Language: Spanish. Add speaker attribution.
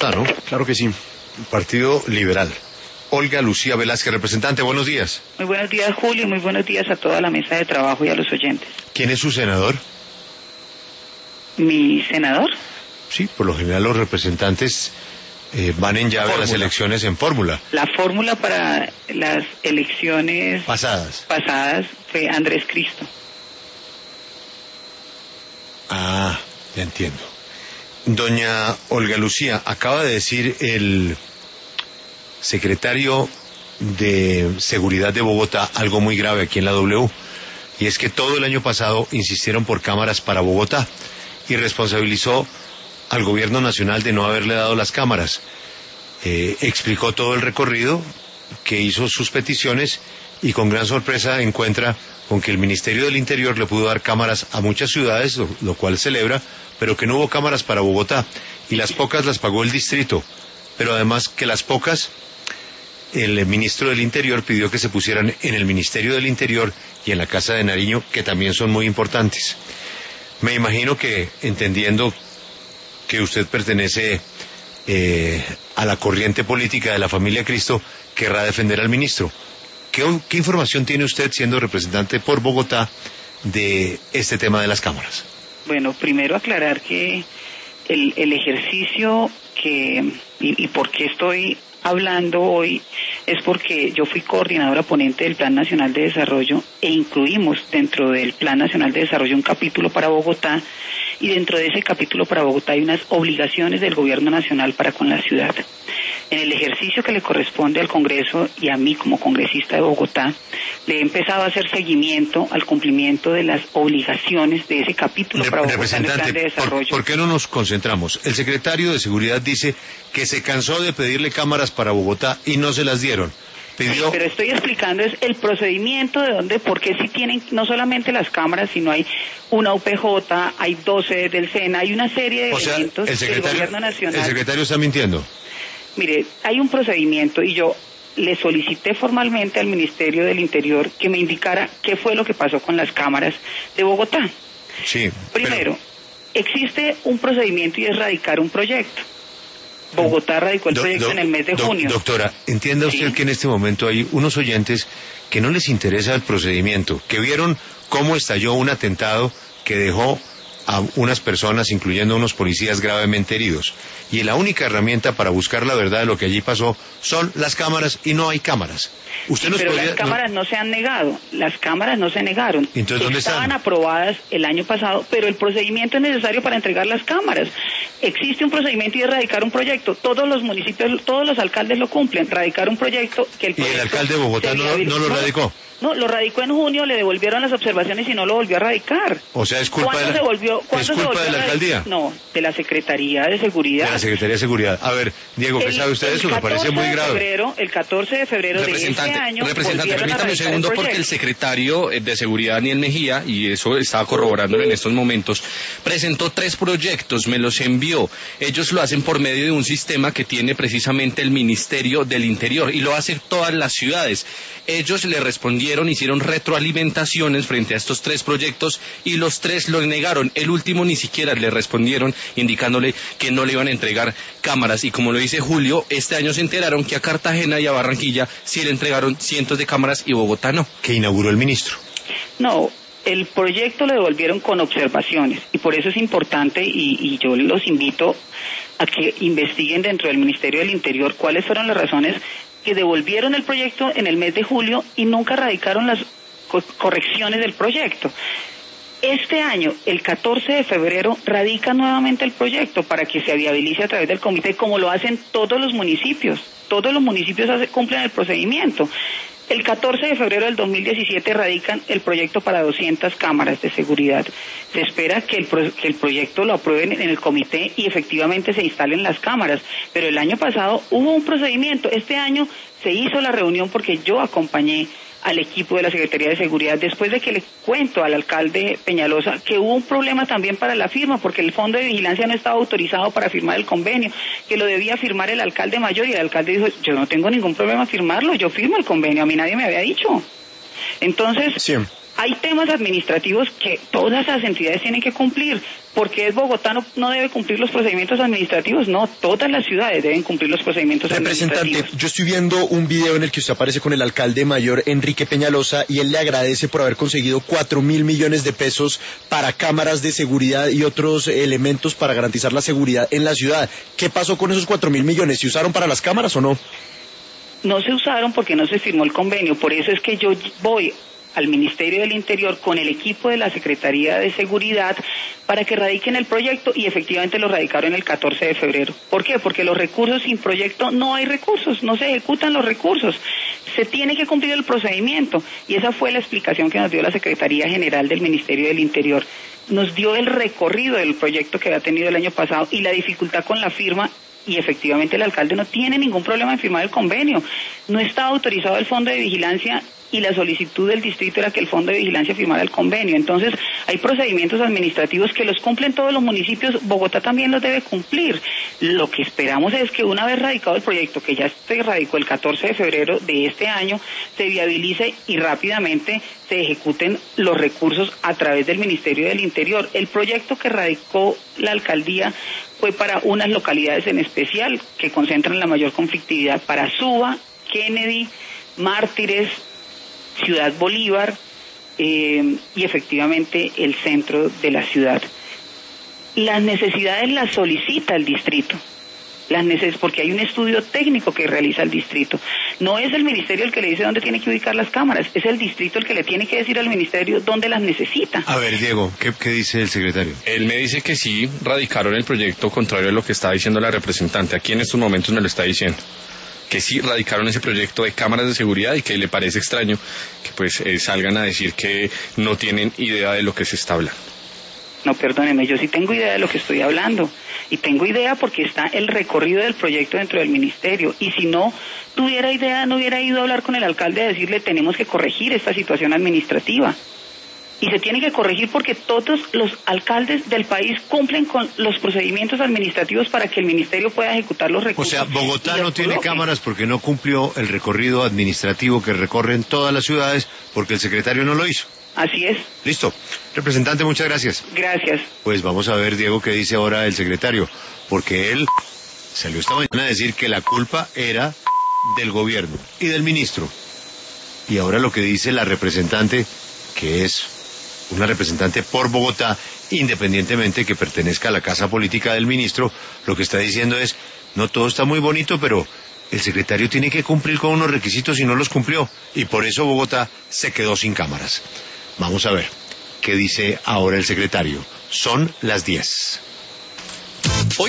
Speaker 1: Bogotá, ¿no?
Speaker 2: Claro que sí.
Speaker 1: Partido Liberal. Olga Lucía Velázquez, representante, buenos días.
Speaker 3: Muy buenos días, Julio, y muy buenos días a toda la mesa de trabajo y a los oyentes.
Speaker 1: ¿Quién es su senador?
Speaker 3: ¿Mi senador?
Speaker 1: Sí, por lo general los representantes van en llave a las elecciones en fórmula.
Speaker 3: La fórmula para las elecciones
Speaker 1: pasadas
Speaker 3: fue Andrés Cristo.
Speaker 1: Ah, ya entiendo. Doña Olga Lucía, acaba de decir el secretario de Seguridad de Bogotá algo muy grave aquí en la W, y es que todo el año pasado insistieron por cámaras para Bogotá y responsabilizó al gobierno nacional de no haberle dado las cámaras. Explicó todo el recorrido, que hizo sus peticiones y con gran sorpresa encuentra con que el Ministerio del Interior le pudo dar cámaras a muchas ciudades, lo cual celebra, pero que no hubo cámaras para Bogotá, y las pocas las pagó el distrito, pero además que las pocas, el ministro del Interior pidió que se pusieran en el Ministerio del Interior y en la Casa de Nariño, que también son muy importantes. Me imagino que, entendiendo que usted pertenece a la corriente política de la familia Cristo, querrá defender al ministro. ¿Qué información tiene usted, siendo representante por Bogotá, de este tema de las cámaras?
Speaker 3: Bueno, primero aclarar que el ejercicio y por qué estoy hablando hoy es porque yo fui coordinadora ponente del Plan Nacional de Desarrollo e incluimos dentro del Plan Nacional de Desarrollo un capítulo para Bogotá, y dentro de ese capítulo para Bogotá hay unas obligaciones del gobierno nacional para con la ciudad. En el ejercicio que le corresponde al Congreso y a mí como congresista de Bogotá, le he empezado a hacer seguimiento al cumplimiento de las obligaciones de ese capítulo para Bogotá en el Plan de Desarrollo.
Speaker 1: ¿Por qué no nos concentramos? El secretario de Seguridad dice que se cansó de pedirle cámaras para Bogotá y no se las dieron.
Speaker 3: Pero estoy explicando es el procedimiento de dónde, porque si tienen no solamente las cámaras, sino hay una UPJ, hay 12 del SENA, hay una serie de elementos del gobierno nacional.
Speaker 1: ¿El secretario está mintiendo?
Speaker 3: Mire, hay un procedimiento y yo le solicité formalmente al Ministerio del Interior que me indicara qué fue lo que pasó con las cámaras de Bogotá.
Speaker 1: Sí.
Speaker 3: Primero, existe un procedimiento y es radicar un proyecto. Bogotá radicó el proyecto en el mes de junio.
Speaker 1: Doctora, entienda usted que en este momento hay unos oyentes que no les interesa el procedimiento, que vieron cómo estalló un atentado que dejó a unas personas, incluyendo a unos policías gravemente heridos. Y la única herramienta para buscar la verdad de lo que allí pasó son las cámaras, y no hay cámaras.
Speaker 3: Pero las cámaras no se han negado, las cámaras no se negaron.
Speaker 1: Entonces, ¿dónde están?
Speaker 3: Estaban aprobadas el año pasado, pero el procedimiento es necesario para entregar las cámaras. Existe un procedimiento y es radicar un proyecto. Todos los municipios, todos los alcaldes lo cumplen, radicar un proyecto que el proyecto...
Speaker 1: ¿Y el alcalde de Bogotá no lo radicó?
Speaker 3: No, lo radicó en junio, le devolvieron las observaciones y no lo volvió a radicar.
Speaker 1: O sea, ¿es culpa de la alcaldía?
Speaker 3: No, de la Secretaría de Seguridad.
Speaker 1: De la Secretaría de Seguridad. A ver, Diego, ¿qué sabe usted de eso? Me parece muy grave.
Speaker 3: El 14 de febrero de este año...
Speaker 4: Representante, permítame un segundo, porque el secretario de Seguridad, Daniel Mejía, y eso estaba corroborándolo en estos momentos, presentó 3 proyectos, me los envió. Ellos lo hacen por medio de un sistema que tiene precisamente el Ministerio del Interior, y lo hacen todas las ciudades. Ellos le respondieron, hicieron retroalimentaciones frente a estos 3 proyectos y los 3 lo negaron. El último ni siquiera le respondieron, indicándole que no le iban a entregar cámaras. Y como lo dice Julio, este año se enteraron que a Cartagena y a Barranquilla sí le entregaron cientos de cámaras y Bogotá no.
Speaker 1: ¿Qué inauguró el ministro?
Speaker 3: No, el proyecto lo devolvieron con observaciones, y por eso es importante, y yo los invito a que investiguen dentro del Ministerio del Interior cuáles fueron las razones que devolvieron el proyecto en el mes de julio y nunca radicaron las correcciones del proyecto. Este año, el 14 de febrero, radica nuevamente el proyecto para que se viabilice a través del comité, como lo hacen todos los municipios. Todos los municipios cumplen el procedimiento. El 14 de febrero del 2017 radican el proyecto para 200 cámaras de seguridad. Se espera que el proyecto lo aprueben en el comité y efectivamente se instalen las cámaras. Pero el año pasado hubo un procedimiento. Este año se hizo la reunión porque yo acompañé al equipo de la Secretaría de Seguridad, después de que le cuento al alcalde Peñalosa que hubo un problema también para la firma, porque el Fondo de Vigilancia no estaba autorizado para firmar el convenio, que lo debía firmar el alcalde mayor, y el alcalde dijo, yo no tengo ningún problema en firmarlo, yo firmo el convenio, a mí nadie me había dicho. Entonces,
Speaker 2: sí.
Speaker 3: hay temas administrativos que todas las entidades tienen que cumplir. ¿Porque es Bogotá no debe cumplir los procedimientos administrativos? No, todas las ciudades deben cumplir los procedimientos administrativos.
Speaker 2: Representante, yo estoy viendo un video en el que usted aparece con el alcalde mayor Enrique Peñalosa y él le agradece por haber conseguido 4.000 millones de pesos para cámaras de seguridad y otros elementos para garantizar la seguridad en la ciudad. ¿Qué pasó con esos 4.000 millones? ¿Se usaron para las cámaras o no?
Speaker 3: No se usaron porque no se firmó el convenio. Por eso es que yo voy al Ministerio del Interior con el equipo de la Secretaría de Seguridad para que radiquen el proyecto, y efectivamente lo radicaron el 14 de febrero. ¿Por qué? Porque los recursos sin proyecto no hay recursos, no se ejecutan los recursos. Se tiene que cumplir el procedimiento, y esa fue la explicación que nos dio la Secretaría General del Ministerio del Interior. Nos dio el recorrido del proyecto que había tenido el año pasado y la dificultad con la firma. Y efectivamente el alcalde no tiene ningún problema en firmar el convenio. No estaba autorizado el Fondo de Vigilancia y la solicitud del distrito era que el Fondo de Vigilancia firmara el convenio. Entonces hay procedimientos administrativos que los cumplen todos los municipios, Bogotá también los debe cumplir. Lo que esperamos es que una vez radicado el proyecto, que ya se radicó el 14 de febrero de este año, se viabilice y rápidamente se ejecuten los recursos a través del Ministerio del Interior. El proyecto que radicó la alcaldía fue para unas localidades en especial que concentran la mayor conflictividad, para Suba, Kennedy, Mártires, Ciudad Bolívar y efectivamente el centro de la ciudad. Las necesidades las solicita el distrito, porque hay un estudio técnico que realiza el distrito. No es el ministerio el que le dice dónde tiene que ubicar las cámaras, es el distrito el que le tiene que decir al ministerio dónde las necesita.
Speaker 1: A ver, Diego, ¿qué dice el secretario?
Speaker 4: Él me dice que sí radicaron el proyecto, contrario a lo que está diciendo la representante. Aquí en estos momentos me lo está diciendo, que sí radicaron ese proyecto de cámaras de seguridad y que le parece extraño que pues salgan a decir que no tienen idea de lo que se está hablando.
Speaker 3: No, perdóneme, yo sí tengo idea de lo que estoy hablando, y tengo idea porque está el recorrido del proyecto dentro del ministerio, y si no tuviera idea no hubiera ido a hablar con el alcalde a decirle tenemos que corregir esta situación administrativa. Y se tiene que corregir porque todos los alcaldes del país cumplen con los procedimientos administrativos para que el ministerio pueda ejecutar los recursos.
Speaker 1: O sea, Bogotá no tiene cámaras porque no cumplió el recorrido administrativo que recorren todas las ciudades porque el secretario no lo hizo.
Speaker 3: Así es.
Speaker 1: Listo. Representante, muchas gracias.
Speaker 3: Gracias.
Speaker 1: Pues vamos a ver, Diego, qué dice ahora el secretario, porque él salió esta mañana a decir que la culpa era del gobierno y del ministro. Y ahora lo que dice la representante, que es una representante por Bogotá, independientemente que pertenezca a la casa política del ministro, lo que está diciendo es, no todo está muy bonito, pero el secretario tiene que cumplir con unos requisitos y no los cumplió, y por eso Bogotá se quedó sin cámaras. Vamos a ver qué dice ahora el secretario. Son las 10.